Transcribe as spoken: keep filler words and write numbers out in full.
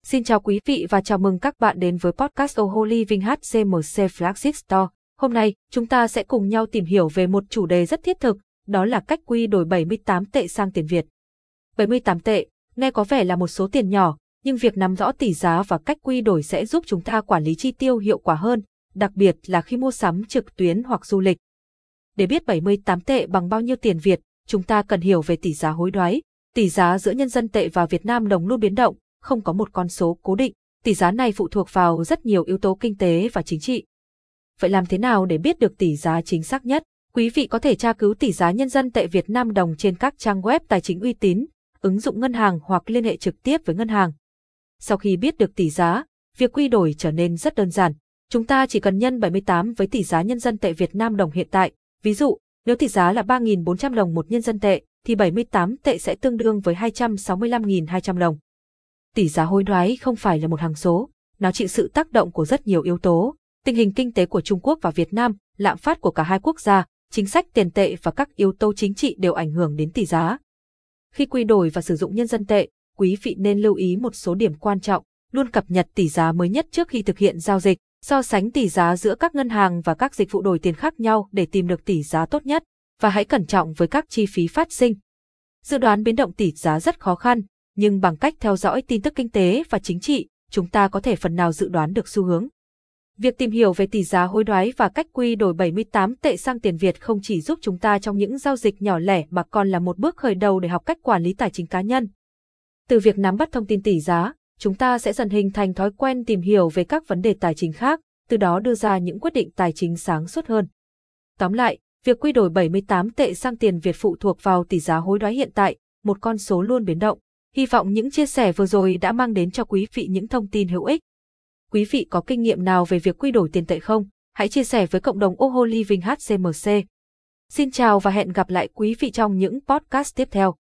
Xin chào quý vị và chào mừng các bạn đến với podcast Oho Living hát xê em xê Flagship Store. Hôm nay, chúng ta sẽ cùng nhau tìm hiểu về một chủ đề rất thiết thực, đó là cách quy đổi bảy mươi tám tệ sang tiền Việt. bảy mươi tám tệ, nghe có vẻ là một số tiền nhỏ, nhưng việc nắm rõ tỷ giá và cách quy đổi sẽ giúp chúng ta quản lý chi tiêu hiệu quả hơn, đặc biệt là khi mua sắm trực tuyến hoặc du lịch. Để biết bảy mươi tám tệ bằng bao nhiêu tiền Việt, chúng ta cần hiểu về tỷ giá hối đoái. Tỷ giá giữa nhân dân tệ và Việt Nam đồng luôn biến động, không có một con số cố định. Tỷ giá này phụ thuộc vào rất nhiều yếu tố kinh tế và chính trị. Vậy làm thế nào để biết được tỷ giá chính xác nhất? Quý vị có thể tra cứu tỷ giá nhân dân tệ Việt Nam đồng trên các trang web tài chính uy tín, ứng dụng ngân hàng hoặc liên hệ trực tiếp với ngân hàng. Sau khi biết được tỷ giá, việc quy đổi trở nên rất đơn giản. Chúng ta chỉ cần nhân bảy mươi tám với tỷ giá nhân dân tệ Việt Nam đồng hiện tại. Ví dụ, nếu tỷ giá là ba nghìn bốn trăm đồng một nhân dân tệ, thì bảy mươi tám tệ sẽ tương đương với hai trăm sáu mươi lăm nghìn hai trăm đồng. Tỷ giá hối đoái không phải là một hằng số, nó chịu sự tác động của rất nhiều yếu tố, tình hình kinh tế của Trung Quốc và Việt Nam, lạm phát của cả hai quốc gia, chính sách tiền tệ và các yếu tố chính trị đều ảnh hưởng đến tỷ giá. Khi quy đổi và sử dụng nhân dân tệ, quý vị nên lưu ý một số điểm quan trọng, luôn cập nhật tỷ giá mới nhất trước khi thực hiện giao dịch, so sánh tỷ giá giữa các ngân hàng và các dịch vụ đổi tiền khác nhau để tìm được tỷ giá tốt nhất, và hãy cẩn trọng với các chi phí phát sinh. Dự đoán biến động tỷ giá rất khó khăn, nhưng bằng cách theo dõi tin tức kinh tế và chính trị, chúng ta có thể phần nào dự đoán được xu hướng. Việc tìm hiểu về tỷ giá hối đoái và cách quy đổi bảy mươi tám tệ sang tiền Việt không chỉ giúp chúng ta trong những giao dịch nhỏ lẻ mà còn là một bước khởi đầu để học cách quản lý tài chính cá nhân. Từ việc nắm bắt thông tin tỷ giá, chúng ta sẽ dần hình thành thói quen tìm hiểu về các vấn đề tài chính khác, từ đó đưa ra những quyết định tài chính sáng suốt hơn. Tóm lại, việc quy đổi bảy mươi tám tệ sang tiền Việt phụ thuộc vào tỷ giá hối đoái hiện tại, một con số luôn biến động. Hy vọng những chia sẻ vừa rồi đã mang đến cho quý vị những thông tin hữu ích. Quý vị có kinh nghiệm nào về việc quy đổi tiền tệ không? Hãy chia sẻ với cộng đồng Oho Living hát xê em xê. Xin chào và hẹn gặp lại quý vị trong những podcast tiếp theo.